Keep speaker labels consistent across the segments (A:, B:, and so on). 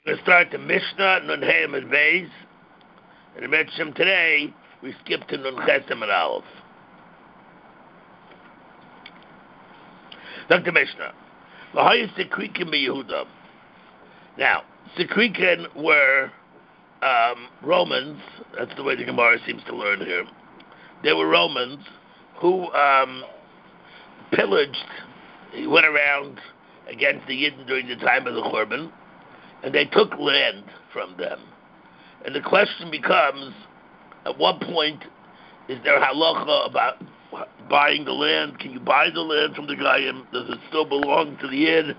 A: We start the Mishnah, Nun Hayim and Beis, and in Mitzvah today, we skip to Nun Chesem and Aleph. Dr. Mishnah, L'hayis Sekrikim Yehuda. Now, Sekrikim were Romans, that's the way the Gemara seems to learn here. They were Romans who pillaged, he went around against the Yidden during the time of the Churban, and they took land from them. And the question becomes, at what point is there halacha about buying the land? Can you buy the land from the Goyim? Does it still belong to the Yid?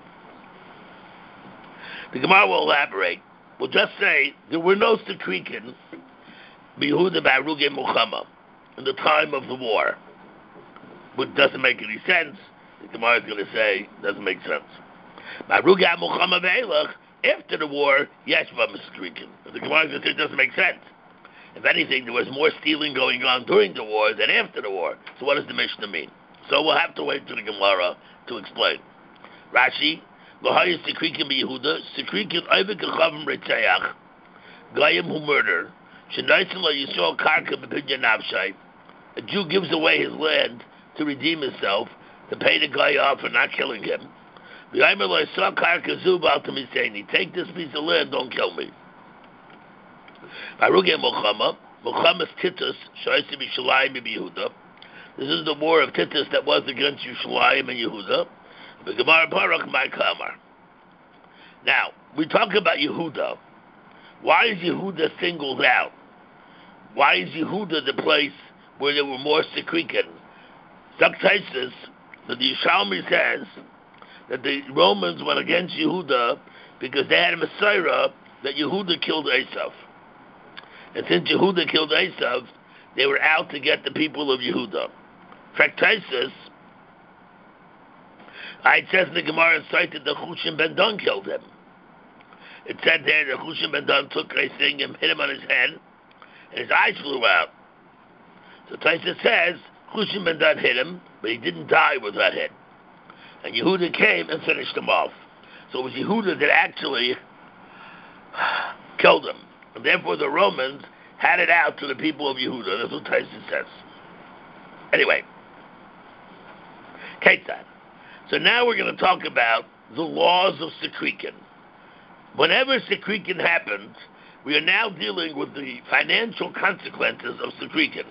A: The Gemara will elaborate. We'll just say there were no Sekrikim, Yehuda Baruge Muhammad, in the time of the war, which doesn't make any sense. The Gemara is going to say doesn't make sense. Baruge Muhammad Ve'elach, after the war, yes, Sekrikim. The Gemara is going to say it doesn't make sense. If anything, there was more stealing going on during the war than after the war. So what does the Mishnah mean? So we'll have to wait to the Gemara to explain. Rashi, L'hayis Sekrikim Yehuda, Sekrikim Oivik Echavim Retzeach, Goyim who murder, Shenaisin Lo Yisrael Karka B'Pidya Navshai, a Jew gives away his land to redeem himself, to pay the guy off for not killing him. V'yaymer Lo Yisrael Karka Zu B'al Tamiseini, take this piece of land, don't kill me. Baruge Muhammad Titus, Shaisi B'Shalayim B'Yehuda. This is the war of Titus that was against Yushalayim and Yehuda. Now, we talk about Yehuda. Why is Yehuda singled out? Why is Yehuda the place where there were more Sekrikim? Zakhtaisis, the Yishalmi says that the Romans went against Yehuda because they had a Messiah that Yehuda killed Esav. And since Yehuda killed Esav, they were out to get the people of Yehuda. Zakhtaisis, it says in the Gemara cited that Chushim ben Don killed him. It said there that Chushim ben Don took a thing and hit him on his head, and his eyes flew out. So Taisa says Chushim ben Don hit him, but he didn't die with that hit. And Yehuda came and finished him off. So it was Yehuda that actually killed him. And therefore the Romans had it out to the people of Yehuda. That's what Taisa says. Anyway, Ketzad. So now we're going to talk about the laws of Sekrikim. Whenever Sekrikim happens, we are now dealing with the financial consequences of Sekrikim.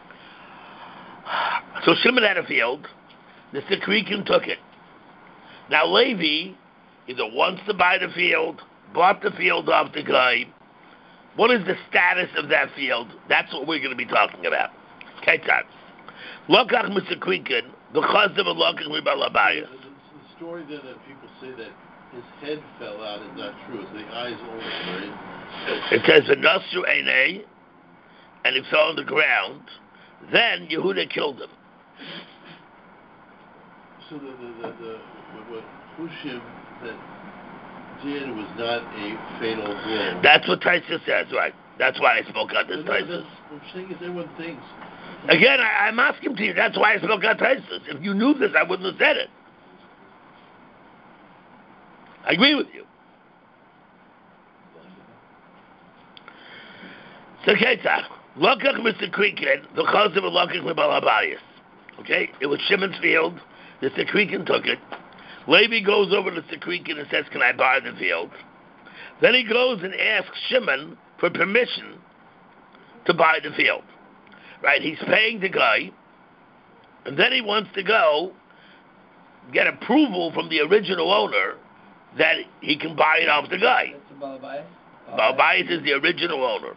A: So Shimon had a field, the Sekrikim took it. Now Levi either wants to buy the field, bought the field off the guy. What is the status of that field? That's what we're going to be talking about. Ketzad. Lokach Sekrikim. The
B: story that people say that his head fell out is not true. It's the eyes only, right?
A: It says V'Nosru Einei, and he fell on the ground. Then Yehuda killed him.
B: So what Hushim that did was not a fatal blow.
A: That's what Taisa says, right? That's why I spoke out this Taisa.
B: What I'm saying is everyone thinks.
A: Again, I'm asking to you. That's why I spoke out Taisus. If you knew this, I wouldn't have said it. I agree with you. So, Ketzah, Lokach Sekrikim, the Chazim of Lokach Lebalabayis. Okay, it was Shimon's field. The Sekrikim took it. Levi goes over to Sekrikim and says, "Can I buy the field?" Then he goes and asks Shimon for permission to buy the field. Right, he's paying the guy, and then he wants to go get approval from the original owner that he can buy it off the guy.
C: That's the Balabayas?
A: Balabayas is the original owner.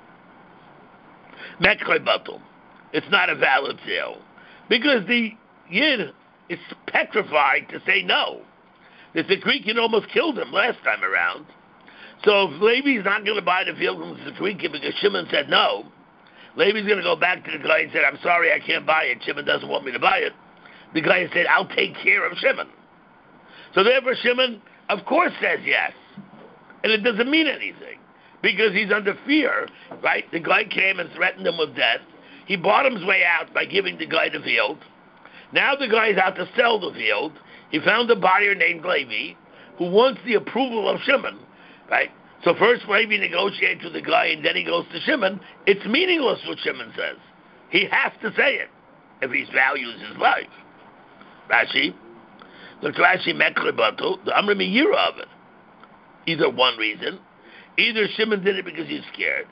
A: Mekrei Batum. It's not a valid sale. Because the Yid is petrified to say no. The Sekrikim almost killed him last time around. So if Levi's not going to buy the field from the Sekrikim because Shimon said no, Levi's going to go back to the guy and say, "I'm sorry, I can't buy it. Shimon doesn't want me to buy it." The guy said, "I'll take care of Shimon." So therefore Shimon, of course, says yes. And it doesn't mean anything. Because he's under fear, right? The guy came and threatened him with death. He bought his way out by giving the guy the field. Now the guy's out to sell the field. He found a buyer named Levi who wants the approval of Shimon, right? So first Levi negotiates with the guy and then he goes to Shimon. It's meaningless what Shimon says. He has to say it if he values his life. Rashi, look, Rashi Mekribatu, the Amr Miyira of it. Either one reason, either Shimon did it because he's scared,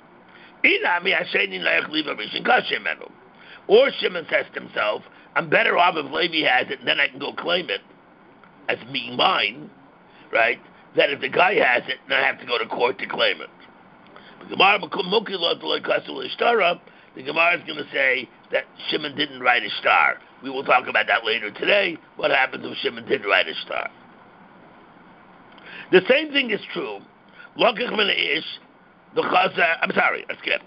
A: or Shimon says to himself, I'm better off if Levi has it and then I can go claim it as being mine, right? Than if the guy has it and I have to go to court to claim it. The Gemara is going to say that Shimon didn't write a star. We will talk about that later today. What happens if Shimon did write a star? The same thing is true. I'm sorry, I skipped.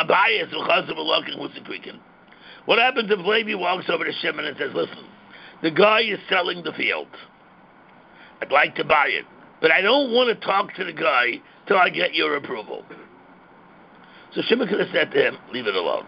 A: What happens if Levi walks over to Shimon and says, listen, the guy is selling the field. I'd like to buy it, but I don't want to talk to the guy till I get your approval. So Shimon could have said to him, leave it alone.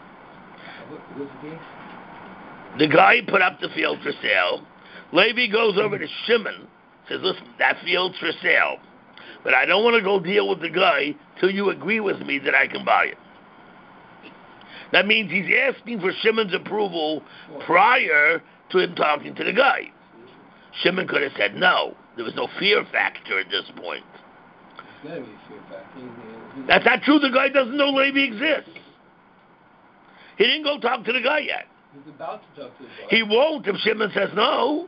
A: The guy put up the field for sale. Levi goes over to Shimon, says, listen, that field's for sale, but I don't want to go deal with the guy till you agree with me that I can buy it. That means he's asking for Shimon's approval prior to him talking to the guy. Shimon could have said no. There was no fear factor at this point.
C: There's got to be a fear factor.
A: That's not true. The guy doesn't know Levi exists. He didn't go talk to the guy yet.
C: He's about to talk to the guy.
A: He won't if Shimon says no.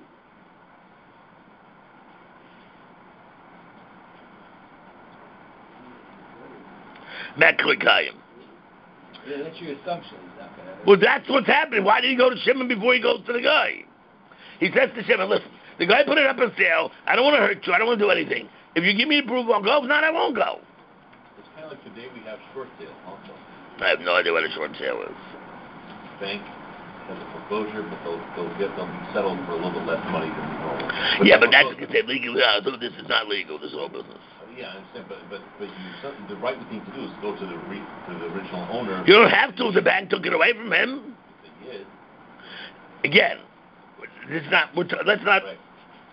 A: Meklikayim.
C: Yeah, that's your assumption. He's not going to.
A: Well, that's what's happening. Why did he go to Shimon before he goes to the guy? He says to Shimon, listen, the guy put it up for sale. I don't want to hurt you. I don't want to do anything. If you give me approval, I'll go. If not, I won't go.
B: It's kind of like today we have short sale also.
A: I have no idea what a short sale is.
B: Bank has a foreclosure, but they'll be settled for a little bit less money than normal.
A: Yeah, but that's because they're legal. So this is not legal. This whole business.
B: Yeah, I understand, but the right thing to do is go to the original owner.
A: You don't have to. The bank took it away from him.
B: They did.
A: Again, it's not. Let's not.
B: Right.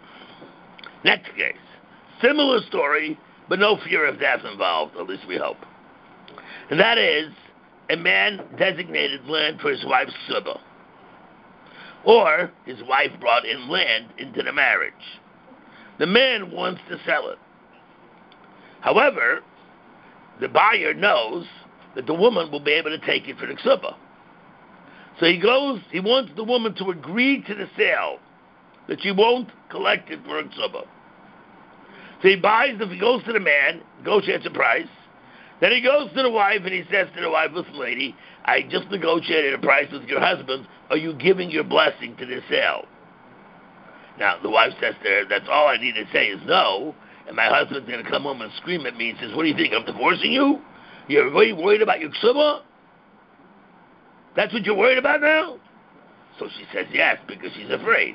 A: Next case, similar story, but no fear of death involved. At least we hope. And that is a man designated land for his wife's suba, or his wife brought in land into the marriage. The man wants to sell it. However, the buyer knows that the woman will be able to take it for the ksuba. So he wants the woman to agree to the sale, that she won't collect it for a ksuba. So he goes to the man, negotiates a price, then he goes to the wife and he says to the wife, listen lady, I just negotiated a price with your husband, are you giving your blessing to this sale? Now, the wife says to her, that's all I need to say is no, and my husband's going to come home and scream at me and says, what do you think, I'm divorcing you? You're really worried about your ksuba? That's what you're worried about now? So she says yes, because she's afraid.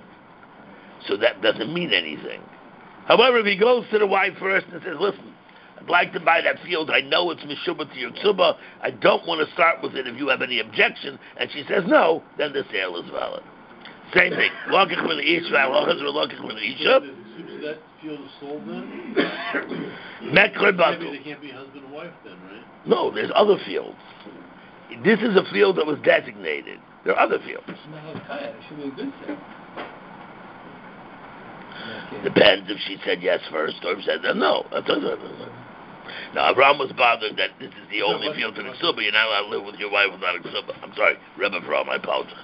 A: So that doesn't mean anything. However, if he goes to the wife first and says, listen, I'd like to buy that field, I know it's mishubah to your ksuba, I don't want to start with it if you have any objection, and she says no, then the sale is valid. Same thing. Lokach min isha, halachas or lokach min isha.
B: That field is sold then?
A: Mekler batu.
B: Maybe they can't be husband and wife then, right?
A: No, there's other fields. This is a field that was designated. There are other fields.
C: It should be a good sale.
A: Depends if she said yes first or if she said no. Now, Abraham was bothered that this is the only field to the ksuba. You're not allowed to live with your wife without a ksuba. I'm sorry, Rebbe Abraham, I apologize.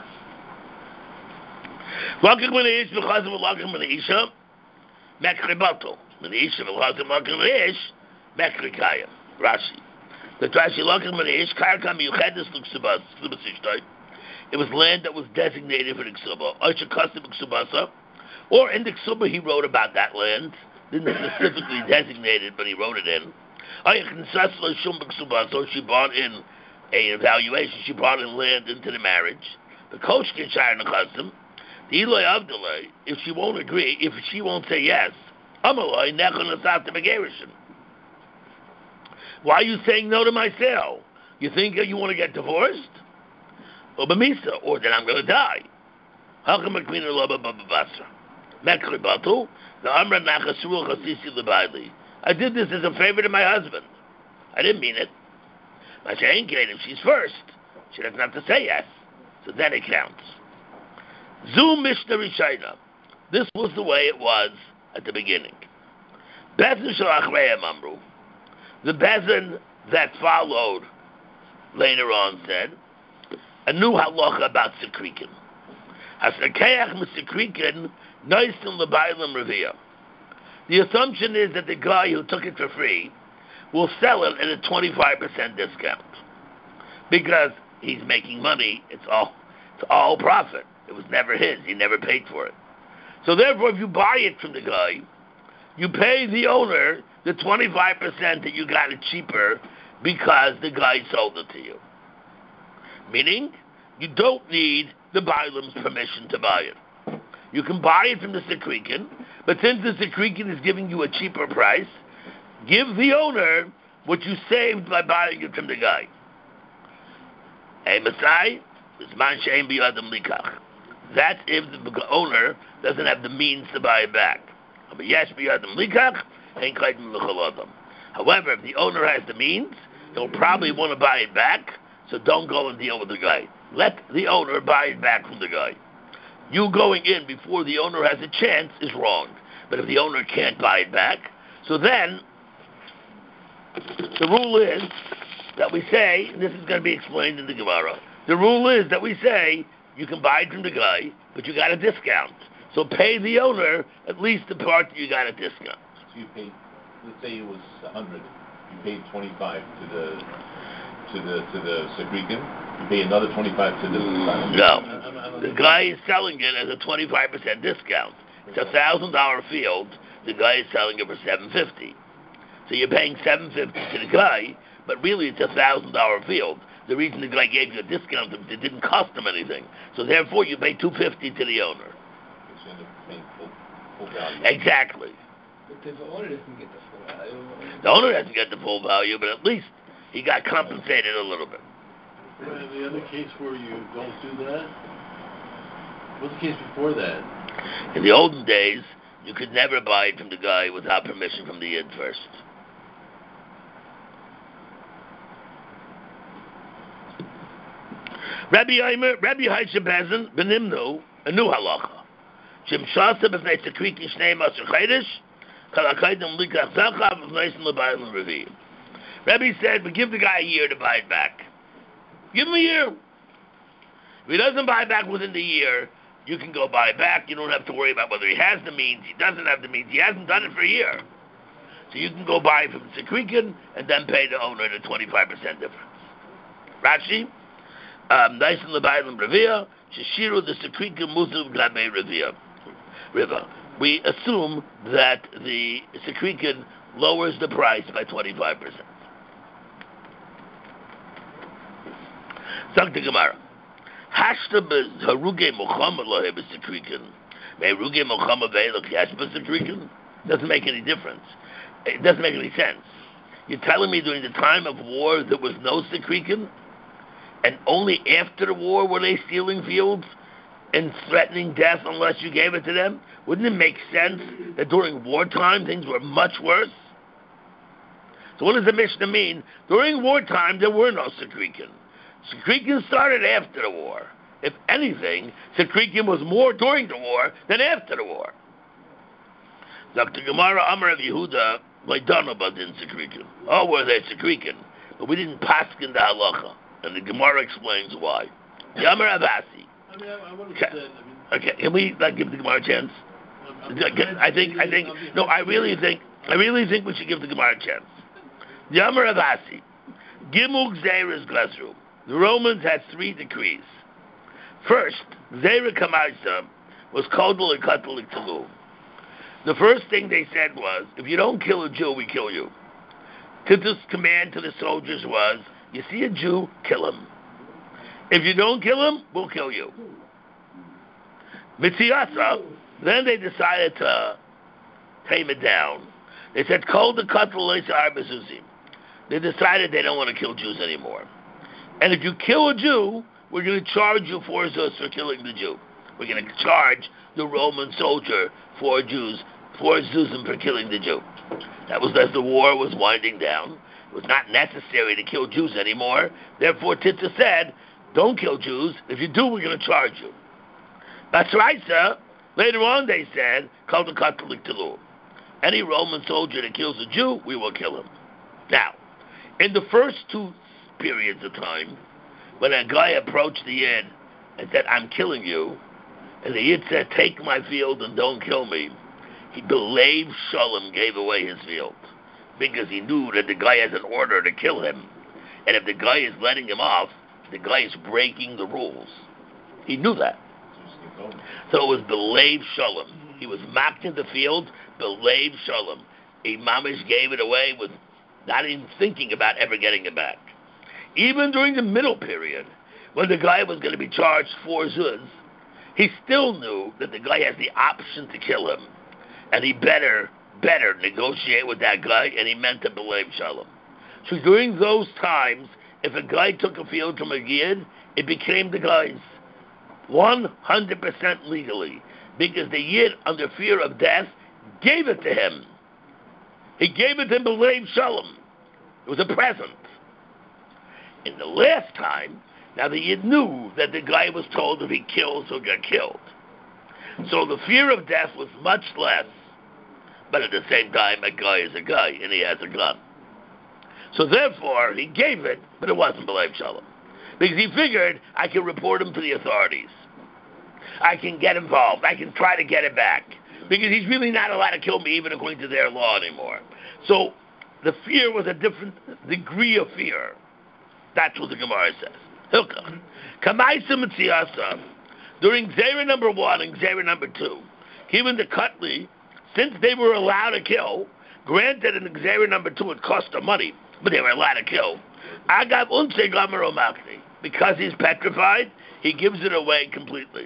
A: Lokach min ish v'chazim v'lokach min isha mekri bato. Min isha v'chazim v'lokach min ish mekri kayim. Rashi. The Rashi lokach min ish karka miyuchedes l'ksubas ishtoi. It was land that was designated for the ksuba. Oisha kasim ksubasa. Or in the ksuba he wrote about that land. Didn't specifically designate it, but he wrote it in. So she brought in an evaluation. She brought in land into the marriage. The coach can share in the custom. The Eloi Avdalai, if she won't agree, if she won't say yes, Amaloi nechon asat begerishin. Why are you saying no to my sale? You think you want to get divorced? Or b'misa, or then I'm going to die. Hakam akmina loba bababasra. Mekli batu. The Amra Nachasrul Chasisi Lebaili. I did this as a favor to my husband. I didn't mean it. If she's first, she doesn't have to say yes. So then it counts. Zu Mishnah Rishayna. This was the way it was at the beginning. Bezin Shalachreim Amru. The Bezin that followed later on said a new halacha about Sekrikin. Hasakeach Misekrikin Noisin L'Bailim Revia. The assumption is that the guy who took it for free will sell it at a 25% discount because he's making money. It's all profit. It was never his. He never paid for it. So therefore, if you buy it from the guy, you pay the owner the 25% that you got it cheaper because the guy sold it to you. Meaning, you don't need the Bailam's permission to buy it. You can buy it from the Sekrikin, but since the Sekrikin is giving you a cheaper price, give the owner what you saved by buying it from the guy. Hey, Masai, Zman she'ein biyadam likach. That's if the owner doesn't have the means to buy it back. Yes, biyadam likach, ain't kaidim l'chaladam. However, if the owner has the means, he'll probably want to buy it back, so don't go and deal with the guy. Let the owner buy it back from the guy. You going in before the owner has a chance is wrong. But if the owner can't buy it back, so then the rule is that we say, and this is going to be explained in the Gemara, the rule is that we say you can buy it from the guy, but you got a discount. So pay the owner at least the part that you got a discount.
D: So you paid, let's say it was 100, you paid 25 to the Sekrikin, you pay another 25 to the...
A: No. The guy is selling it at a 25% discount. It's a $1,000 field. The guy is selling it for $750. So you're paying $750 to the guy, but really it's a $1,000 field. The reason the guy gave you a discount is it didn't cost him anything. So therefore you pay $250 to the owner.
D: So you end up paying full value.
A: Exactly.
C: But the owner doesn't get the full value.
A: The owner doesn't get the full value, but at least he got compensated a little bit.
B: And the other case where you don't do that? What's the case before that?
A: In the olden days, you could never buy it from the guy without permission from the Yid first. Rabbi Haisha Bezin, Benimnu, a new halacha. Shim Shasa b'fnei Sekriki Shnei Masr Chaydish, Kalakaidim Likach Zachav b'fnei L'Bayim Revi. Rabbi said, we give the guy a year to buy it back. Give him a year. If he doesn't buy it back within the year, you can go buy it back. You don't have to worry about whether he has the means, he doesn't have the means, he hasn't done it for a year. So you can go buy it from Sekrikin and then pay the owner the 25% difference. Rashi, nice in the Bible Revia, Shishiru the Sekrikin Musu Glabe Revia. River. We assume that the Sekrikin lowers the price by 25%. Zog the Gemara. Hashta bez haruge Muhammad lohe b'Sekrikin. May haruge Muhammad ve'elok yash b'Sekrikin? Doesn't make any difference. It doesn't make any sense. You're telling me during the time of war there was no Sekrikin? And only after the war were they stealing fields and threatening death unless you gave it to them? Wouldn't it make sense that during wartime things were much worse? So what does the Mishnah mean? During wartime there were no Sekrikin. Sekrikin started after the war. If anything, Sekrikin was more during the war than after the war. Dr. Gemara Amar of Yehuda, Laidanabad in Sekrikin. Oh, were they Sekrikin? But we didn't paskin the halacha. And the Gemara explains why. Yamar Abasi.
B: I would have said,
A: Okay, can we give the Gemara a chance? I really think we should give the Gemara a chance. Yamar Abasi. Gimuk Zeiris Glasru. The Romans had 3 decrees. First, Zeira Kamaisa was Kodal and Katolik Talu. The first thing they said was, if you don't kill a Jew, we kill you. Titus' command to the soldiers was, you see a Jew, kill him. If you don't kill him, we'll kill you. Mitziasa, then they decided to tame it down. They said, Kol the Katolik Arbezuzim. They decided they don't want to kill Jews anymore. And if you kill a Jew, we're going to charge you for Zuz for killing the Jew. We're going to charge the Roman soldier for Zuzim for killing the Jew. That was as the war was winding down. It was not necessary to kill Jews anymore. Therefore, Tita said, don't kill Jews. If you do, we're going to charge you. Batsraisa, later on they said, called the Catholic Tulu. Any Roman soldier that kills a Jew, we will kill him. Now, in the first two periods of time, when a guy approached the Yid and said, I'm killing you, and the Yid said, take my field and don't kill me, he believed Shalom gave away his field because he knew that the guy has an order to kill him. And if the guy is letting him off, the guy is breaking the rules. He knew that. So it was believed Shalom. He was mapped in the field, believed Shalom. Mamish gave it away with not even thinking about ever getting it back. Even during the middle period, when the guy was going to be charged 4 zuz, he still knew that the guy has the option to kill him. And he better negotiate with that guy, and he meant to believe Shalom. So during those times, if a guy took a field from a Yid, it became the guy's 100% legally, because the Yid, under fear of death, gave it to him. He gave it to believe Shalom. It was a present. In the last time, now the Yid knew that the guy was told if he kills, he'll get killed. So the fear of death was much less. But at the same time, a guy is a guy, and he has a gun. So therefore, he gave it, but it wasn't believed Shalom. Because he figured, I can report him to the authorities. I can get involved. I can try to get it back. Because he's really not allowed to kill me, even according to their law anymore. So the fear was a different degree of fear. That's what the Gemara says. Hilkach. Kamaisa Mitziyasa. During Zera number 1 and Zera number 2, given the Kutli, since they were allowed to kill, granted in Zera number 2 it cost them money, but they were allowed to kill. Agav Unse Gamaro Makni. Because he's petrified, he gives it away completely.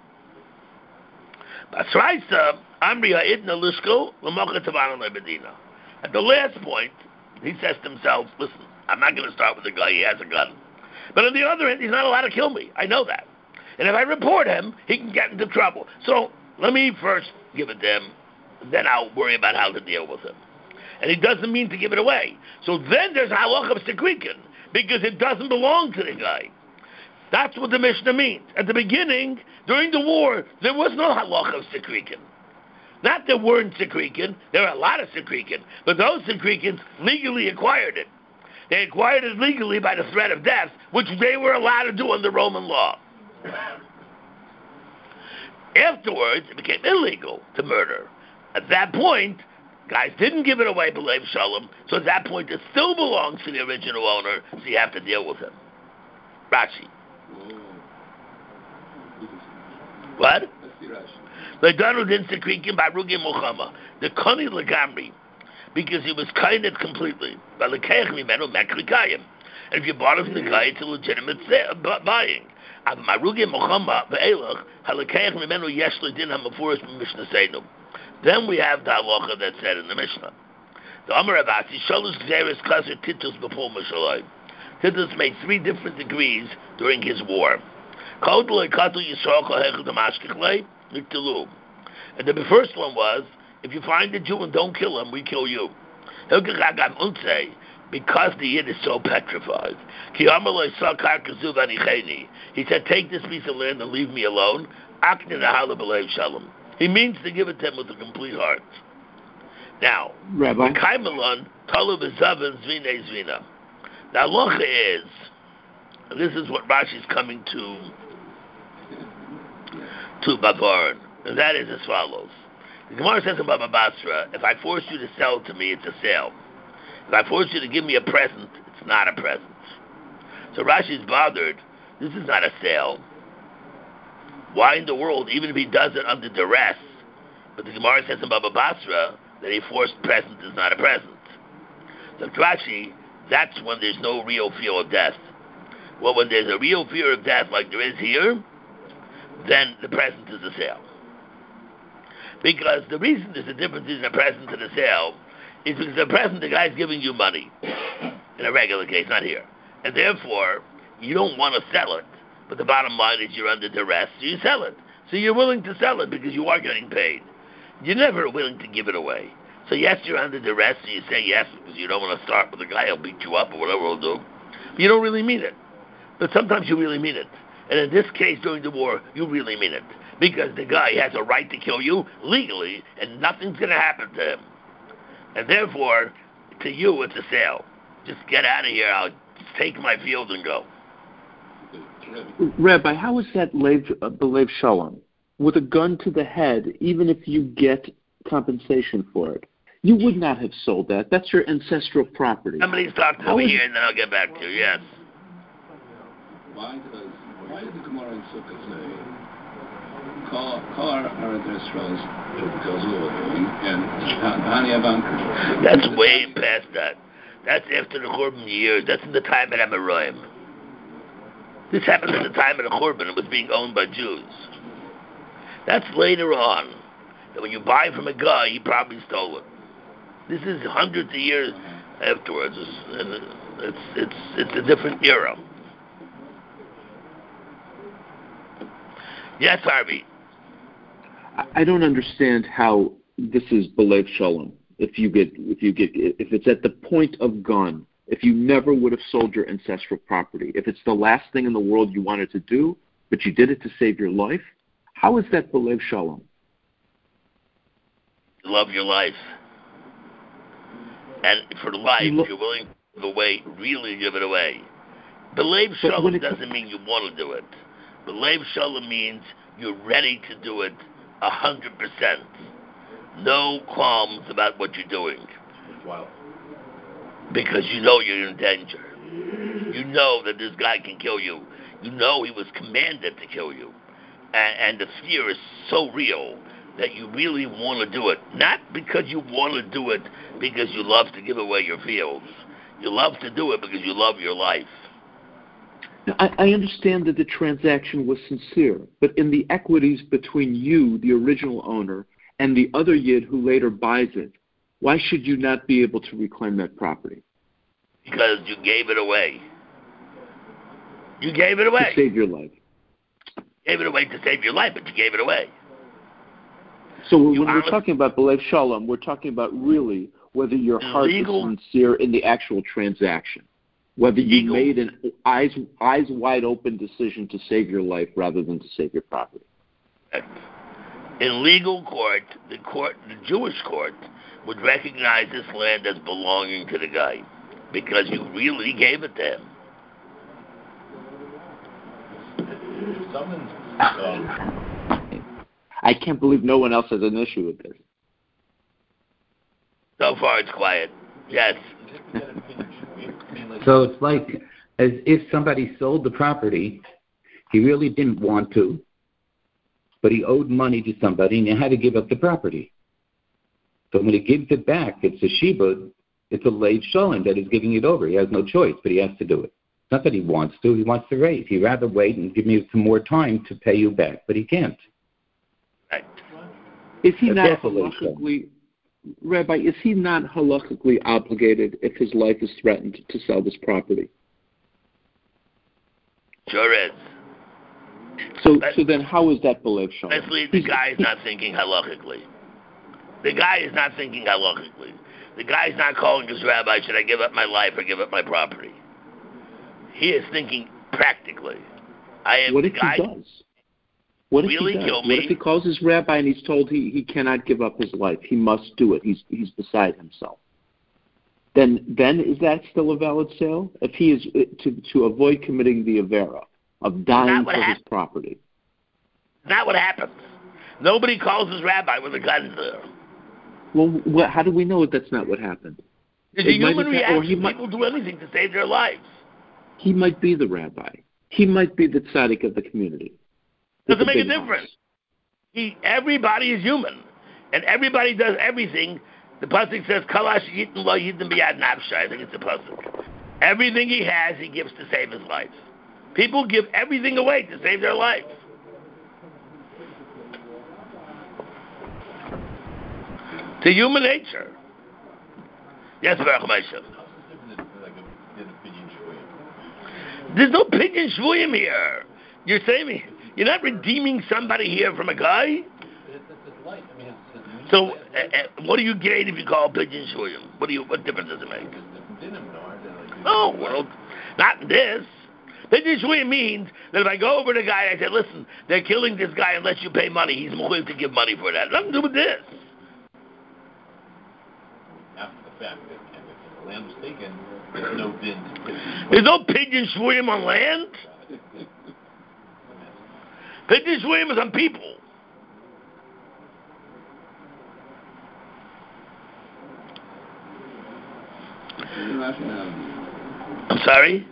A: Basraisa, Amri Ha'idna Lishko, L'mocha Tavana Lebedina. At the last point, he says to himself, listen, I'm not going to start with the guy, he has a gun. But on the other hand, he's not allowed to kill me. I know that. And if I report him, he can get into trouble. So let me first give it to him, then I'll worry about how to deal with him. And he doesn't mean to give it away. So then there's halach of sekrikin, because it doesn't belong to the guy. That's what the Mishnah means. At the beginning, during the war, there was no halach of sekrikin. Not there weren't sekrikin, there are a lot of sekrikin, but those sekrikins legally acquired it. They acquired it legally by the threat of death, which they were allowed to do under Roman law. Afterwards, it became illegal to murder. At that point, guys didn't give it away, believe Shalom, so at that point it still belongs to the original owner, so you have to deal with him. Rashi. What? The Koni Lagamri, because he was kinded completely. And if you bought it from the guy, it's a legitimate buying. Then we have the halacha that said in the Mishnah. The Amar Avasi, Shalosh Gzeres Kaser Titus before Mishalai. Titus made 3 different degrees during his war. And the first one was, if you find a Jew and don't kill him, we kill you. Because the Yid is so petrified. He said, take this piece of land and leave me alone. He means to give it to him with a complete heart. Now,
E: Rabbi,
A: the halacha is, and this is what Rashi is coming to Bavaran, and that is as follows. The Gemara says in Baba Basra, if I force you to sell to me, it's a sale. If I force you to give me a present, it's not a present. So Rashi is bothered. This is not a sale. Why in the world, even if he does it under duress, but the Gemara says in Baba Basra that a forced present is not a present. So Rashi, that's when there's no real fear of death. Well, when there's a real fear of death like there is here, then the present is a sale. Because the reason there's a difference in a present and a sale is because the present, the guy's giving you money. In a regular case, not here. And therefore, you don't want to sell it. But the bottom line is you're under duress, so you sell it. So you're willing to sell it because you are getting paid. You're never willing to give it away. So yes, you're under duress, so you say yes because you don't want to start with the guy who'll beat you up or whatever he'll do. But you don't really mean it. But sometimes you really mean it. And in this case, during the war, you really mean it. Because the guy has a right to kill you legally, and nothing's going to happen to him. And therefore, to you, it's a sale. Just get out of here. I'll just take my field and go.
E: Rabbi, how is that belev shalom? With a gun to the head, even if you get compensation for it, you would not have sold that. That's your ancestral property.
A: Somebody's talking over here, and then I'll get back to you. Yes.
C: Why did the Gemara in Sukkot say, call our ancestors and Hani Abanker?
A: That's way past that. That's after the Churban years. That's in the time of Amoraim. This happened at the time of the Churban. It was being owned by Jews. That's later on. And when you buy from a guy, he probably stole it. This is hundreds of years afterwards. It's a different era. Yes, Harvey.
E: I don't understand how this is belev shalom. If it's at the point of gun, if you never would have sold your ancestral property, if it's the last thing in the world you wanted to do, but you did it to save your life, how is that belev shalom?
A: Love your life, and for life, you're willing to give away. Really, give it away. Belev shalom doesn't mean you want to do it. Belev shalom means you're ready to do it 100%. No qualms about what you're doing.
D: Wow.
A: Because you know you're in danger. You know that this guy can kill you. You know he was commanded to kill you. And the fear is so real that you really want to do it. Not because you want to do it because you love to give away your fields. You love to do it because you love your life.
E: I understand that the transaction was sincere, but in the equities between you, the original owner, and the other yid who later buys it, why should you not be able to reclaim that property?
A: Because you gave it away. You gave it away.
E: To save your life.
A: Gave it away to save your life, but you gave it away.
E: So when we're talking about belev shalom, we're talking about really whether your heart is sincere in the actual transaction. Whether you made an eyes wide open decision to save your life rather than to save your property.
A: In legal court, the Jewish court, would recognize this land as belonging to the guy because you really gave it to him.
E: I can't believe no one else has an issue with this.
A: So far, it's quiet. Yes.
F: So it's like as if somebody sold the property, he really didn't want to, but he owed money to somebody and he had to give up the property. So when he gives it back, it's a shibud, it's a belev shalom that is giving it over. He has no choice, but he has to do it. It's not that he wants to, he wants to raise. He'd rather wait and give me some more time to pay you back, but he can't.
A: Right.
E: Is he not halakhically, Rabbi, is he not halakhically obligated if his life is threatened to sell this property?
A: Sure is.
E: So then how is that belev shalom?
A: Leslie, the guy is not thinking halakhically. The guy is not thinking halakhically. The guy is not calling his rabbi, should I give up my life or give up my property? He is thinking practically.
E: What if he does? What if
A: really
E: he does?
A: kill me?
E: What if he calls his rabbi and he's told he cannot give up his life? He must do it. He's beside himself. Then is that still a valid sale? If he is to avoid committing the avera of dying for his property.
A: Not what happens. Nobody calls his rabbi with a gun there.
E: Well, how do we know that's not what happened?
A: It's a human reaction. People do anything to save their lives.
E: He might be the rabbi. He might be the tzaddik of the community.
A: Doesn't make a difference. Everybody is human, and everybody does everything. The pasuk says, "Kalash yitin lo yitin biyad nafshay." I think it's the pasuk. Everything he has, he gives to save his life. People give everything away to save their life. To human nature. Yes, Baruch Moshe. There's no pidyon shvuyim here. You're saying you're not redeeming somebody here from a guy. So What do you gain if you call pigeon shuyim? What difference does it make? Oh, well, not in this. Pigeon shuyim means that if I go over to the guy and I say, listen, they're killing this guy unless you pay money, he's willing to give money for that. Nothing to do with this.
D: After the fact, if the land was taken, there's no din.
A: There's no pigeon shuyim on land. Pigeon shuyim is on people. I'm sorry?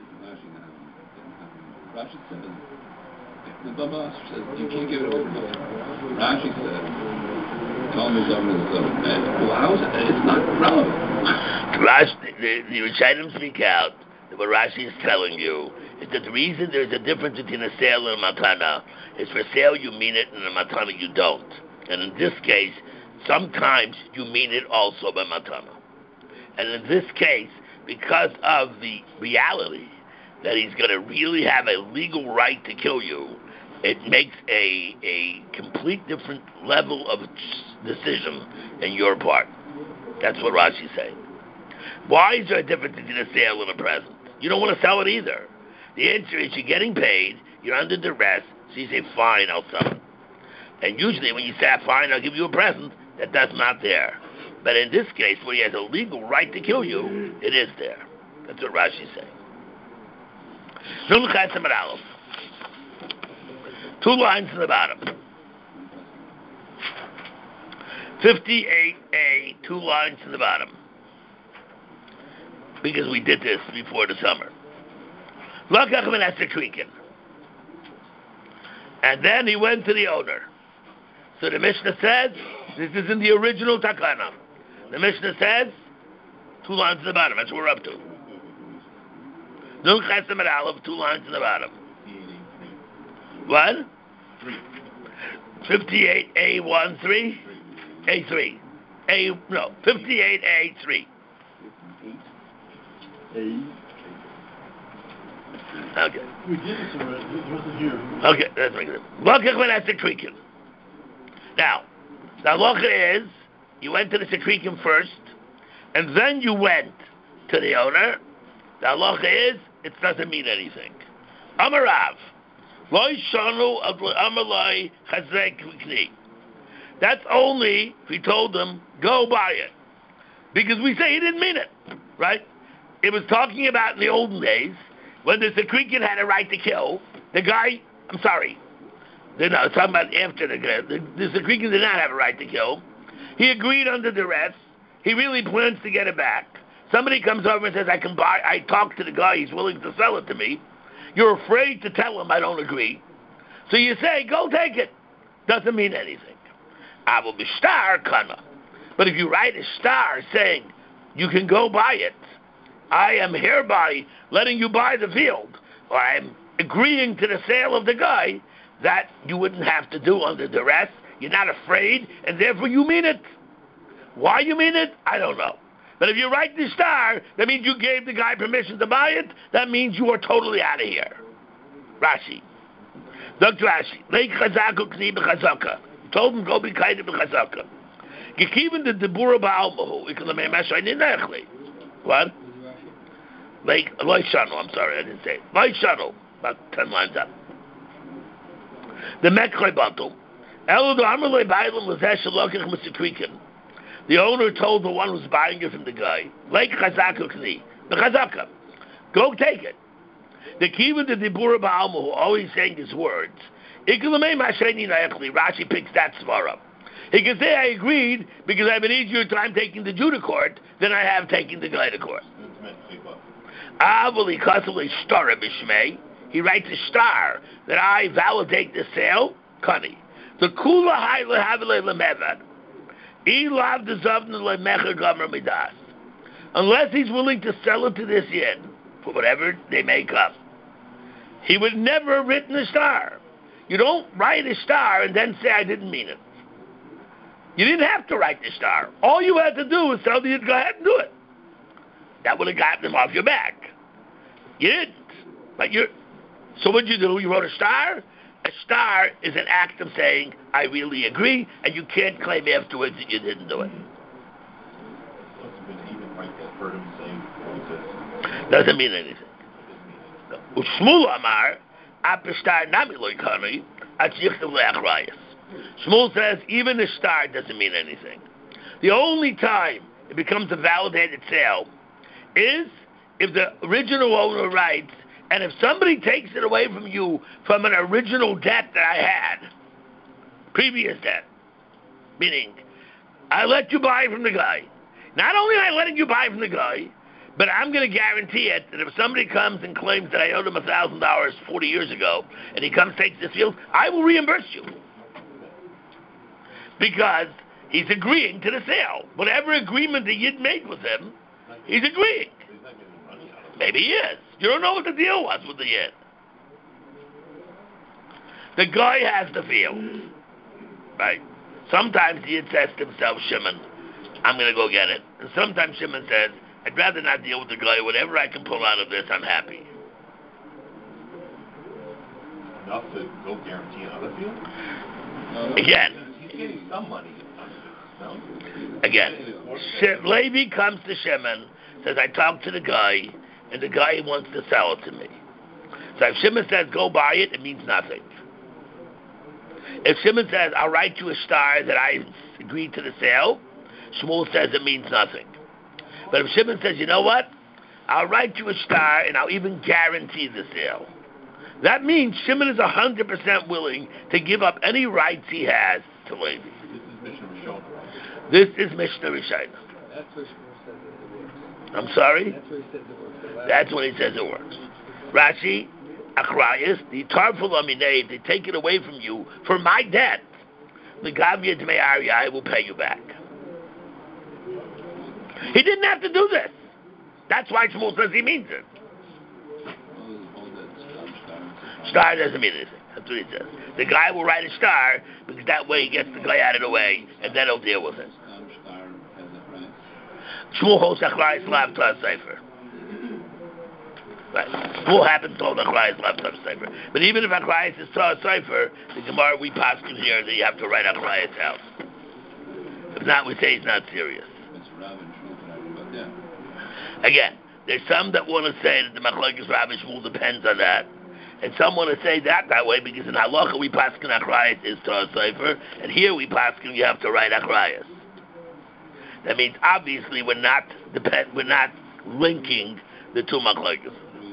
C: Rashi says, the Baba says, you can't give it away. Rashi says, Talmud well, how is it? It's not relevant.
A: The Rishonim speak out that what Rashi is telling you is that the reason there's a difference between a sale and a matana is for sale you mean it and a matana you don't. And in this case, sometimes you mean it also by matana. And in this case, because of the reality that he's going to really have a legal right to kill you, it makes a complete different level of decision in your part. That's what Rashi's saying. Why is there a difference between a sale and a present? You don't want to sell it either. The answer is you're getting paid, you're under duress, so you say, fine, I'll sell it. And usually when you say, fine, I'll give you a present, that's not there. But in this case, where he has a legal right to kill you, it is there. That's what Rashi's saying. Two lines in the bottom. 58a, 2 lines in the bottom. Because we did this before the summer. And then he went to the owner. So the Mishnah says, this is in the original Takana. The Mishnah says, 2 lines in the bottom. That's what we're up to. Nun Chesem and Aleph, 2 lines in the bottom. What? 58A13? A3. 58A3. Okay.
B: We did this already. It wasn't here.
A: Okay, that's right. Lokach when that's the Sekrikim. Now, the halacha is, you went to the Sekrikim first, and then you went to the owner. The halacha is, it doesn't mean anything. Amarav. Loi shanu amalai chazek kni. That's only if he told them, go buy it. Because we say he didn't mean it, right? It was talking about in the olden days, when the Sekrikin had a right to kill, the guy, I'm sorry, they're not talking about after the Sekrikin did not have a right to kill. He agreed under duress. He really plans to get it back. Somebody comes over and says, I talked to the guy, he's willing to sell it to me. You're afraid to tell him I don't agree. So you say, go take it. Doesn't mean anything. I will be star kana. But if you write a star saying, you can go buy it, I am hereby letting you buy the field, or I am agreeing to the sale of the guy, that you wouldn't have to do under duress. You're not afraid, and therefore you mean it. Why you mean it, I don't know. But if you write the star, that means you gave the guy permission to buy it. That means you are totally out of here. Rashi. Dr. Rashi. Leik chazaku kni b'chazaka. Told him, go be kind of b'chazaka. Gekiven the debura ba'almahu. Ikalamei mashay ninechli. What? Like, Loi Shanu, I'm sorry, I didn't say it. Loi Shanu, about 10 lines up. The Meklei Bantul. Elu Amalei Bailam Lazesh Lokach Misikrikin. The owner told the one who's buying it from the guy, Lake Chazaku Kni, the Chazaka, go take it. The Kiva the Dibura Ba'almu, always saying his words, Ikulamei Masheni Naechli, Rashi picks that svara. He can say, I agreed, because I have an easier time taking the Jew to court than I have taking the guy to court. Avali Kasuli Star Bishmei, he writes a star that I validate the sale, Kani. The Kula Haile Havile Lemevad. Unless he's willing to sell it to this yin for whatever they make up, he would never have written a star. You don't write a star and then say I didn't mean it. You didn't have to write the star. All you had to do was tell the yin, go ahead and do it. That would have gotten him off your back. You didn't. But so what'd you do? You wrote a star? A star is an act of saying, I really agree, and you can't claim afterwards that you didn't do it. Doesn't mean anything. Shmuel Amar, Apishtar Nami Loikani, Achichtav Leachrayas. Shmuel says even a star doesn't mean anything. The only time it becomes a validated sale is if the original owner writes, and if somebody takes it away from you from an original debt that I had, previous debt, meaning I let you buy from the guy. Not only am I letting you buy from the guy, but I'm going to guarantee it that if somebody comes and claims that I owed him $1,000 40 years ago, and he comes takes this field, I will reimburse you. Because he's agreeing to the sale. Whatever agreement the Yid made with him, he's agreeing. Maybe he is. You don't know what the deal was with the Yid. The guy has the field. Right? Sometimes the Yid says to himself, Shimon, I'm going to go get it. And sometimes Shimon says, I'd rather not deal with the guy. Whatever I can pull out of this, I'm happy.
D: Enough to go guarantee another field?
A: Again.
D: He's getting some money. No?
A: Again. Levi comes to Shimon, says, I talked to the guy, and the guy wants to sell it to me. So if Shimon says, go buy it, it means nothing. If Shimon says, I'll write you a star that I agreed to the sale, Shmuel says it means nothing. But if Shimon says, you know what? I'll write you a star and I'll even guarantee the sale. That means Shimon is 100% willing to give up any rights he has to Levi. This is Mishnah Rishayna.
C: That's where Shmuel says it works.
A: I'm sorry?
C: That's where he says it works.
A: That's when he says it works. Rashi, Achrayas, the Tarful Aminei, they take it away from you for my debt. The Gavya Dmei Arya, I will pay you back. He didn't have to do this. That's why Shmuel says he means it. Star doesn't mean anything. That's what he says. The guy will write a star because that way he gets the guy out of the way and then he'll deal with it. Shmuel holds Achrayas Lav Tar Sefer. Right. Shmuel happens to hold Achrayas Lav Tar Sefer. But even if Achrayas is Tar Sefer, the Gemara we pass in here that you have to write Achrayas out. If not, we say he's not serious. Again, there's some that want to say that the Machlokes Rav and Shmuel depends on that. And some want to say that way because in Halacha we paskin Achrayas is Torah Sefer, and here we paskin you have to write Achrayas. That means obviously we're not linking the two Machlokes.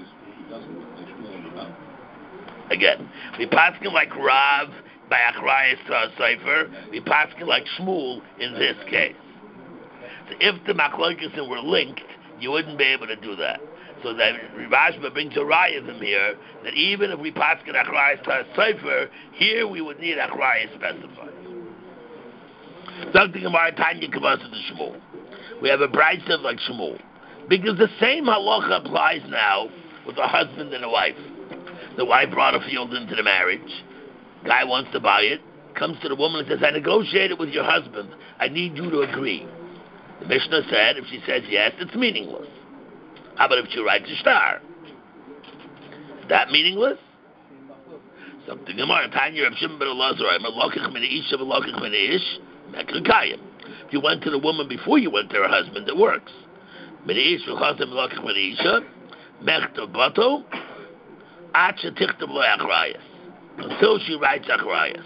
A: Again, we paskin like Rav by Achrayas Torah Sefer, we paskin like Shmuel in this case. So if the Machlokes were linked, you wouldn't be able to do that. So that Rashba brings a raya from here that even if we paskin Achrayas Tar Sefer, here we would need Achrayas specified. Something about Tanya Kavasa to Shmuel. We have a brayso like Shmuel. Because the same halacha applies now with a husband and a wife. The wife brought a field into the marriage. Guy wants to buy it. Comes to the woman and says, I negotiated with your husband. I need you to agree. The Mishnah said, if she says yes, it's meaningless. How about if she writes a star? Is that meaningless? Something Gemara, Tanya Reb Shimon ben Elazar, Melokich min Isha, Melokich min Ish, Mekrakayim. If you went to the woman before you went to her husband, it works. Min Ish, Melokich min Isha, Mechtav Bato, Acha Tichtav Lo Achrayas. Until she writes Achrayas.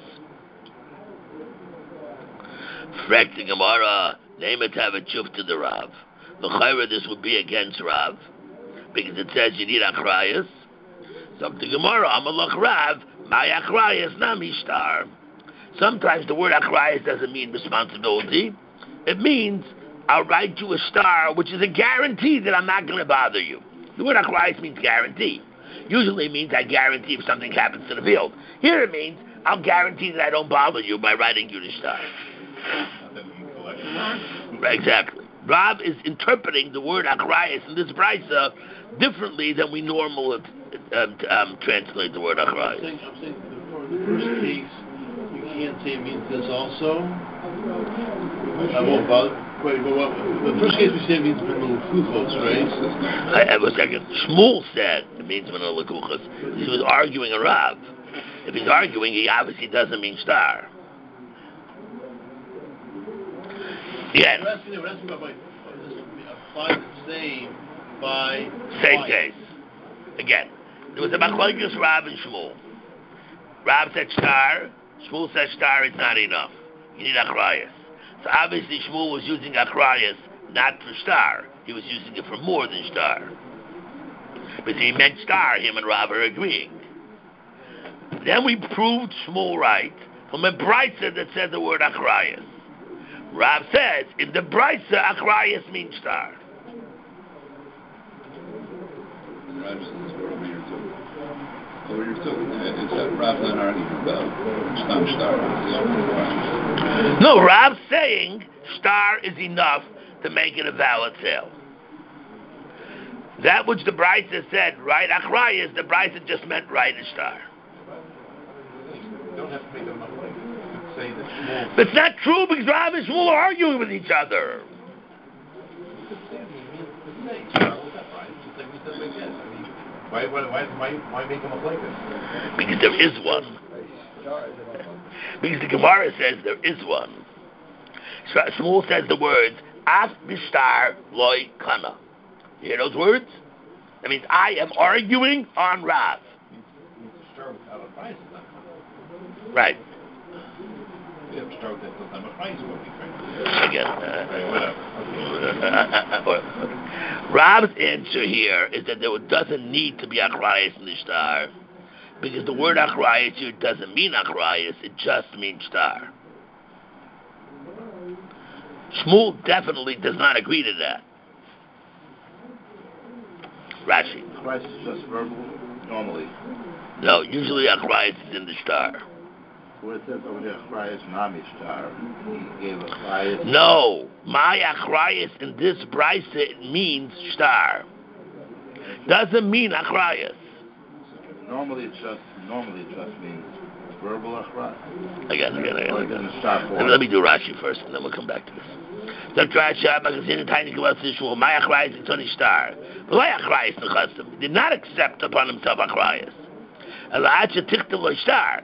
A: Frek the Gemara, name it have a chuf to the Rav. The Chayra, this would be against Rav, because it says you need Achrayas. So the Gemara, Amalach Rav, my Achrayas, Nami Shtar. Sometimes the word Achrayas doesn't mean responsibility. It means I'll write you a star, which is a guarantee that I'm not going to bother you. The word Achrayas means guarantee. Usually it means I guarantee if something happens to the field. Here it means I'll guarantee that I don't bother you by writing you the star. Exactly. Rav is interpreting the word Achrayas in this brayso differently than we normally translate the word Achrayas.
B: I'm saying for the first case, you can't say it means this also. I won't bother. Wait, the first case we say it means Menul Kuchos, right?
A: Wait a second. Shmuel said it means Menul Kuchos. He was arguing a Rav. If he's arguing, he obviously doesn't mean star. Again,
B: We're asking about apply the same by
A: same
B: why?
A: case. Again, there was a machlokes Rav and Shmuel. Rav said star. Shmuel said star is not enough. You need achrayas. So obviously Shmuel was using achrayas not for star. He was using it for more than star. But he meant star. Him and Rav are agreeing. Then we proved Shmuel right from a brisa that said the word achrayas. Rav says in the brisa achrayas means star.
C: Rav says we're over here too. Over here too. It's Rav's not arguing about Stam Star.
A: No, Rav's saying star is enough to make it a valid sale. That which the brisa said, right, achrayas, the brisa just meant right a star.
D: You don't have to make them up like say that Shmuel.
A: That's not true because Rav and Shmuel are arguing with each other.
D: Why make them up like this?
A: Because there is one. Because the Gemara says there is one. Shmuel says the words Af Bishtar Loi Kana. You hear those words? That means I am arguing on Rav. Right. Again, Rab's answer here is that there doesn't need to be achrayas in the star, because the word achrayas here doesn't mean achrayas; it just means star. Shmuel definitely does not agree to that. Rashi.
G: Achrayas is just verbal, normally.
A: No, usually achrayas is in the star.
G: Where it says over here, achrayas nami star, he gave achrayas.
A: No, my achrayas in this brisa means star. Doesn't mean achrayas.
G: Normally it just means verbal achrayas.
A: Again.
G: Let
A: me do Rashi first, and then we'll come back to this. Dr. Rashi, magazine tiny Gemara my achrayas is only star. But my achrayas nechassim. He did not accept upon himself achrayas. Elacha tichtav lo star.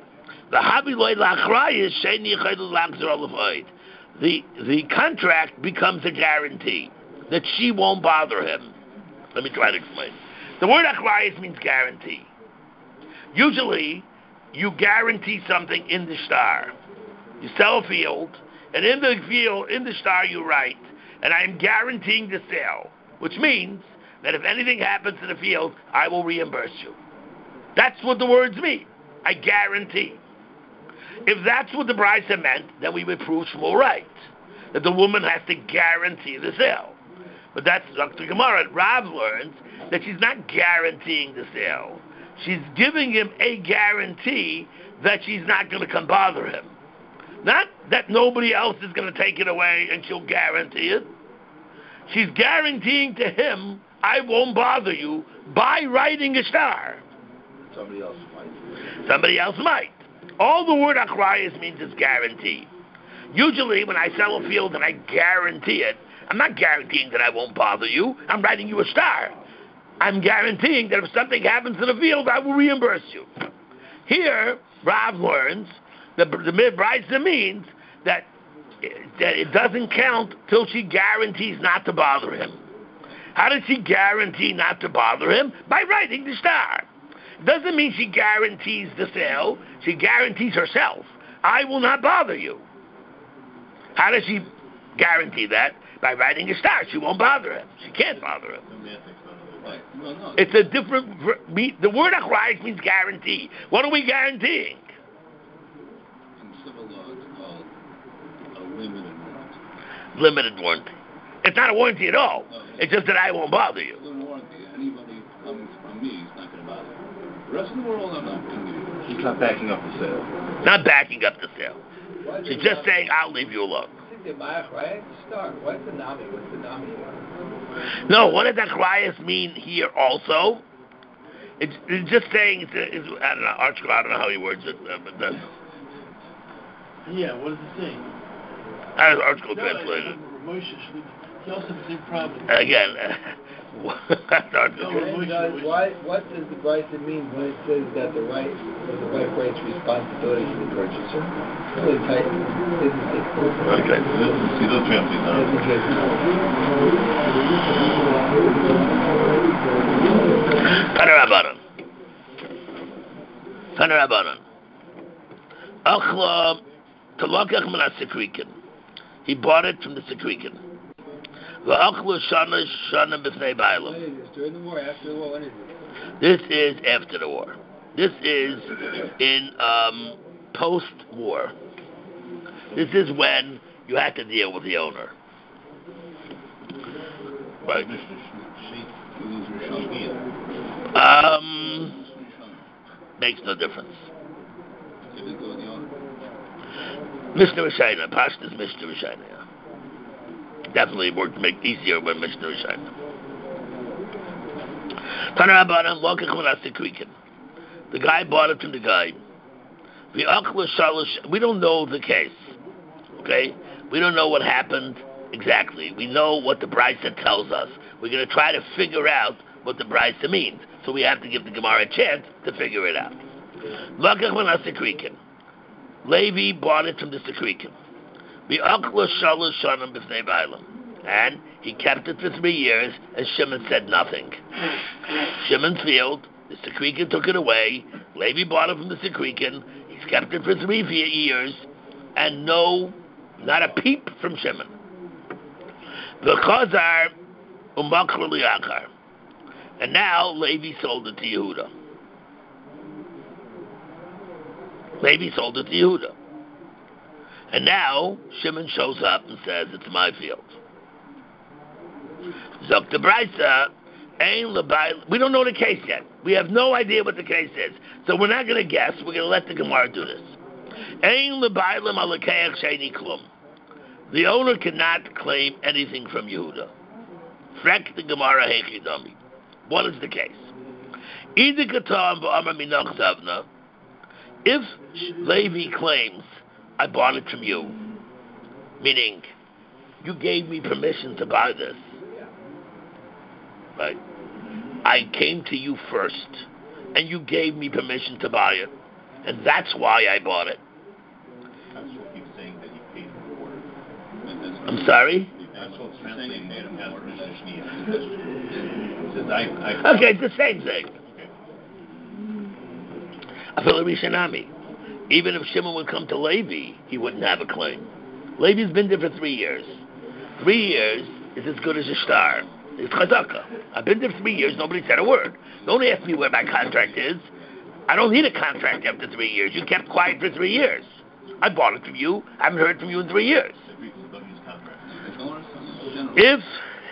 A: The contract becomes a guarantee that she won't bother him. Let me try to explain. The word achrayas means guarantee. Usually, you guarantee something in the star. You sell a field, and in the star you write, and I am guaranteeing the sale, which means that if anything happens to the field, I will reimburse you. That's what the words mean. I guarantee. If that's what the brisa meant, then we would prove Shmuel right, that the woman has to guarantee the sale. But that's Dr. Gemara. Rav learns that she's not guaranteeing the sale. She's giving him a guarantee that she's not going to come bother him. Not that nobody else is going to take it away and she'll guarantee it. She's guaranteeing to him, I won't bother you, by writing a star. Somebody else might. All the word achrayas means is guarantee. Usually when I sell a field and I guarantee it, I'm not guaranteeing that I won't bother you. I'm writing you a star. I'm guaranteeing that if something happens to the field, I will reimburse you. Here, Rav learns that the brisa means that it doesn't count till she guarantees not to bother him. How does she guarantee not to bother him? By writing the star. Doesn't mean she guarantees the sale. She guarantees herself. I will not bother you. How does she guarantee that? By writing a star. She won't bother him. She can't bother him. It's a different... The word achrayas means guarantee. What are we guaranteeing?
C: In civil law, it's called a limited warranty.
A: Limited warranty. It's not a warranty at all.
C: No,
A: it's just that I won't bother you.
C: It's a limited warranty. Anybody comes from me is not going to bother you. The rest of the world, I'm not going to give you.
G: She's not backing up the sale.
A: Not backing up the sale. She's just saying, I'll leave you alone.
B: What's the nami?
A: No, what does achrayas mean here also? It's just saying, I don't know, I don't know how he words it. But
B: yeah, what does it say?
A: Article translated.
B: He also has the same problem.
A: Again,
B: No,
H: What does the Brisa mean when it says that the wife takes responsibility for the purchaser? It's really tight.
A: Okay.
D: Siddur Champion,
A: Tanarabanan. Achla Talakach min haSikrikin. He bought it from the Sikrikin. V'achla shana b'fnei ba'alam.
H: During the war, after the war, what is it?
A: This is after the war. This is in post-war. This is when you had to deal with the owner. Right. Makes no difference. Mishnah Rishayna, Pashtas Mishnah Rishayna. Yeah. Definitely worked to make it easier with Mishnah Rishayna. Tanarabanan Lokach Menastikrikin. The guy bought it from the guy. We don't know the case. Okay? We don't know what happened exactly. We know what the Brisa tells us. We're going to try to figure out what the Brisa means. So we have to give the Gemara a chance to figure it out. Lokach Menastikrikin. Levi bought it from the Sikrikim. And he kept it for 3 years, and Shimon said nothing. Shimon's field, the Sikrikim took it away. Levi bought it from the Sikrikim. He's kept it for 3 years, and not a peep from Shimon. The Chazar umakra liachar. And now Levi sold it to Yehuda. Levi sold it to Yehuda. And now Shimon shows up and says, it's my field. Zok the Brisa, we don't know the case yet. We have no idea what the case is. So we're not going to guess. We're going to let the Gemara do this. The owner cannot claim anything from Yehuda. Frek the Gemara Hechidami. What is the case? If Levi claims, I bought it from you, meaning you gave me permission to buy this, right? I came to you first, and you gave me permission to buy it, and that's why I bought it.
D: Council keeps saying that you paid for it.
A: I'm sorry?
D: Council is translating it as
A: Okay, it's the same thing. Even if Shimon would come to Levi, he wouldn't have a claim. Levi's been there for 3 years. 3 years is as good as a star. It's chazaka. I've been there 3 years, nobody said a word. Don't ask me where my contract is. I don't need a contract after 3 years. You kept quiet for 3 years. I bought it from you. I haven't heard from you in 3 years. If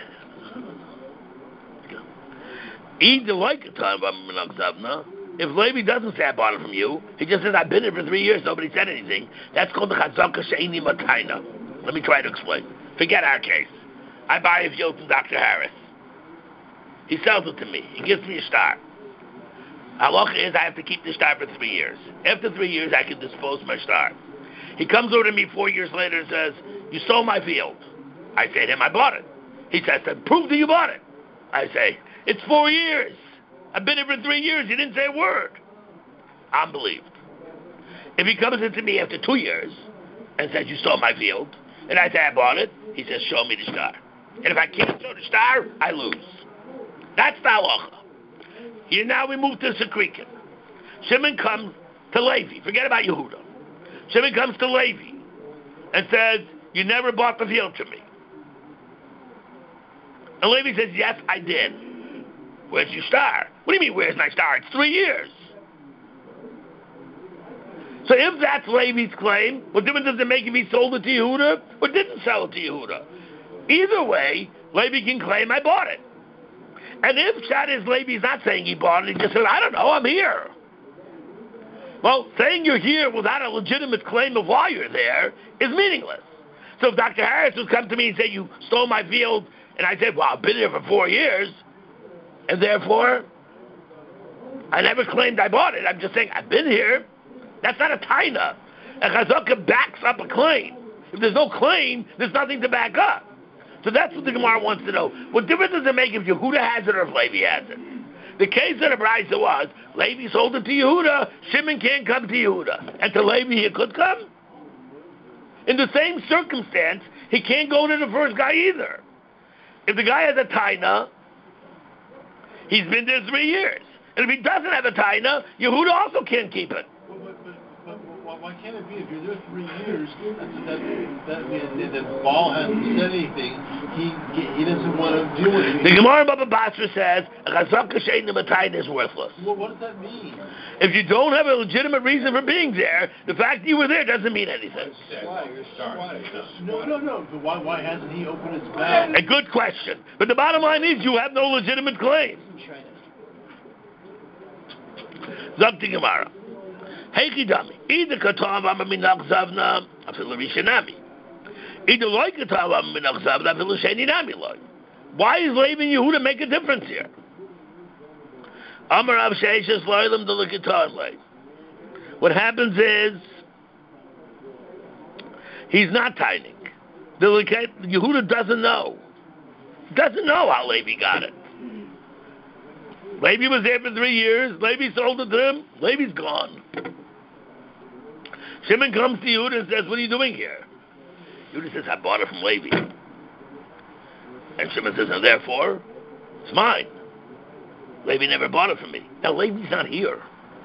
A: Levi doesn't say I bought it from you, he just says I've been here for 3 years, nobody said anything. That's called the chazaka she'eni matayna. Let me try to explain. Forget our case. I buy a field from Dr. Harris. He sells it to me. He gives me a star. Halacha is I have to keep the star for 3 years. After 3 years, I can dispose of my star. He comes over to me 4 years later and says, you sold my field. I say to him, I bought it. He says, prove that you bought it. I say, it's 4 years. I've been here for 3 years. You didn't say a word. I'm believed. If he comes into me after 2 years and says, you stole my field, and I say I bought it, he says, show me the star. And if I can't show the star, I lose. That's the halacha. Here now we move to Sikrikim. Shimon comes to Levi. Forget about Yehuda. Shimon comes to Levi and says, you never bought the field from me. And Levi says, yes, I did. Where's your star? What do you mean, where's my star? It's 3 years. So if that's Levi's claim, what difference does it make if he sold it to Yehuda or didn't sell it to Yehuda? Either way, Levi can claim I bought it. And if Shad is Levi's not saying he bought it, he just said, I don't know, I'm here. Well, saying you're here without a legitimate claim of why you're there is meaningless. So if Dr. Harris would come to me and say, you stole my field, and I said, well, I've been here for 4 years, and therefore, I never claimed I bought it. I'm just saying, I've been here. That's not a taina. A chazaka backs up a claim. If there's no claim, there's nothing to back up. So that's what the Gemara wants to know. What difference does it make if Yehuda has it or if Levi has it? The case of the Brisa was, Levi sold it to Yehuda, Shimon can't come to Yehuda. And to Levi he could come? In the same circumstance, he can't go to the first guy either. If the guy has a taina, he's been there 3 years. And if he doesn't have a taina, Yehuda also can't keep it.
B: But why can't it be if you're there 3 years, that Baal hasn't said anything, he doesn't want to deal with it?
A: The Gemara Baba Basra says, Chazaka Shein the taina is worthless.
B: Well, what does that mean?
A: If you don't have a legitimate reason for being there, the fact that you were there doesn't mean anything.
B: No. But why hasn't he opened his bag?
A: A good question. But the bottom line is you have no legitimate claim. Zok the Gemara. Heiki dami. Either katav ama minach zavna afilu rishanami. Either loy katav ama minach zavna afilu sheni nami loy. Why is Levi and Yehuda make a difference here? Amar Rav Sheishes loylam de l'katan loy. What happens is he's not tining. Yehuda doesn't know. Doesn't know how Levi got it. Levi was there for 3 years. Levi sold it to him. Levi's gone. Shimon comes to Yehuda and says, what are you doing here? Yehuda says, I bought it from Levi. And Shimon says, and therefore, it's mine. Levi never bought it from me. Now, Levi's not here.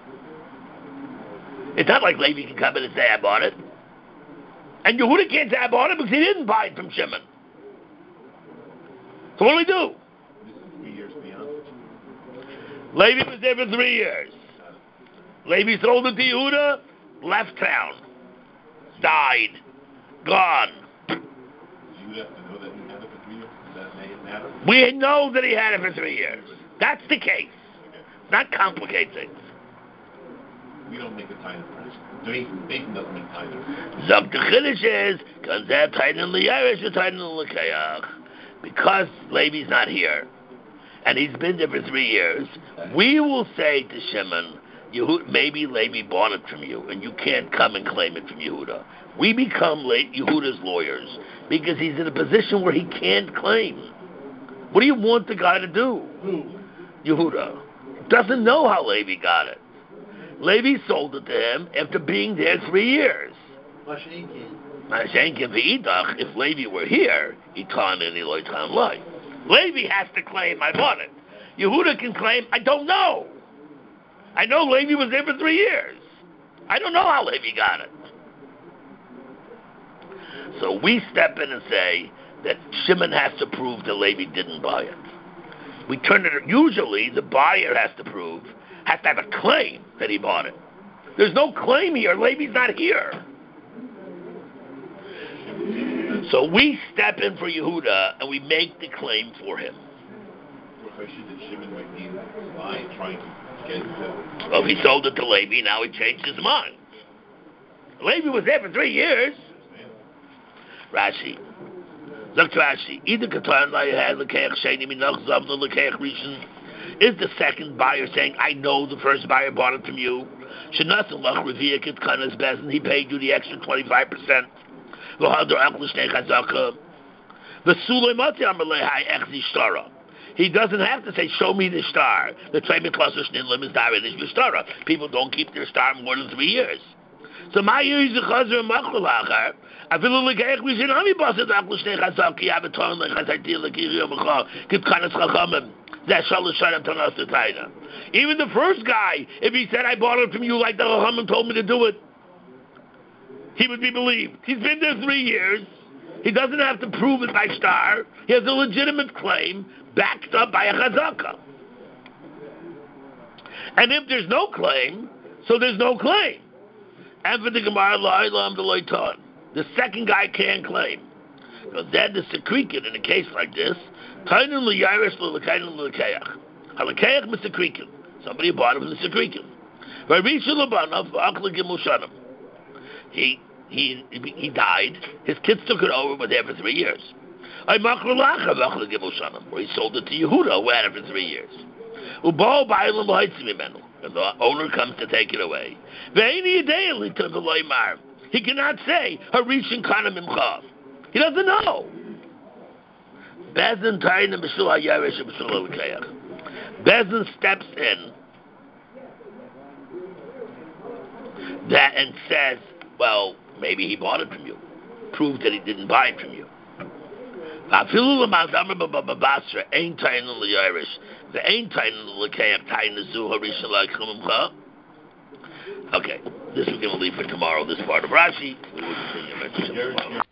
A: It's not like Levi can come in and say, I bought it. And Yehuda can't say, I bought it because he didn't buy it from Shimon. So what do we do?
D: 3 years beyond.
A: Levi was there for 3 years. Levi sold it to Yehuda, left town, died, gone.
D: Do you have to know that he had it for 3 years? Does that matter?
A: We know that he had it for 3 years. That's the case. Not complicate things.
D: We don't make a time press. Nathan doesn't make time.
A: Zok the Chiddush is, Kanzeh Tainan L'Yeresh Tainan L'Kayach. Because Levi's not here, and he's been there for 3 years, we will say to Shimon, maybe Levi bought it from you, and you can't come and claim it from Yehuda. We become Yehuda's lawyers, because he's in a position where he can't claim. What do you want the guy to do?
B: Who?
A: Yehuda. Doesn't know how Levi got it. Levi sold it to him after being there 3 years. If Levi were here, he'd call in Eloi Tom Loi. Levi has to claim, I bought it. Yehuda can claim, I don't know. I know Levi was there for 3 years. I don't know how Levi got it. So we step in and say that Shimon has to prove that Levi didn't buy it. We turn it, usually the buyer has to have a claim that he bought it. There's no claim here. Levi's not here. So we step in for Yehuda and we make the claim for him.
D: What question did Shimon might be lying, trying to get to?
A: Well, he sold it to Levi, now he changed his mind. Levi was there for 3 years. Rashi. Look to Rashi. Either Katan had Lekech Sheni Minach Zavna Lekech Rishon. Is the second buyer saying, I know the first buyer bought it from you? Shanasan Lach Revia Kitkanas Bezin, he paid you the extra 25%. He doesn't have to say, show me the star. People don't keep their star more than 3 years. So my year is the chazer and machulacher. I feel like we should only pass it up with snake hazaki. I have a ton like I did like you know, keep kind of chachamim. That shall shut up to us the taina. Even the first guy, if he said I bought it from you like the chachamim told me to do it, he would be believed. He's been there 3 years. He doesn't have to prove it by star. He has a legitimate claim backed up by a chazaka. And if there's no claim, so there's no claim. And for the Gemara, the second guy can't claim. Because then the Sekrikin, in a case like this, somebody bought him from the Sekrikin. He died. His kids took it over, but there for 3 years. Where he sold it to Yehuda, who had it for 3 years. And the owner comes to take it away. He cannot say, he doesn't know. Bezdin Taina Mishul HaYeresh Mishul HaLekeach. Bezdin steps in that and says, well, maybe he bought it from you. Prove that he didn't buy it from you. Okay, this we're going to leave for tomorrow, this part of Rashi. We will continue tomorrow.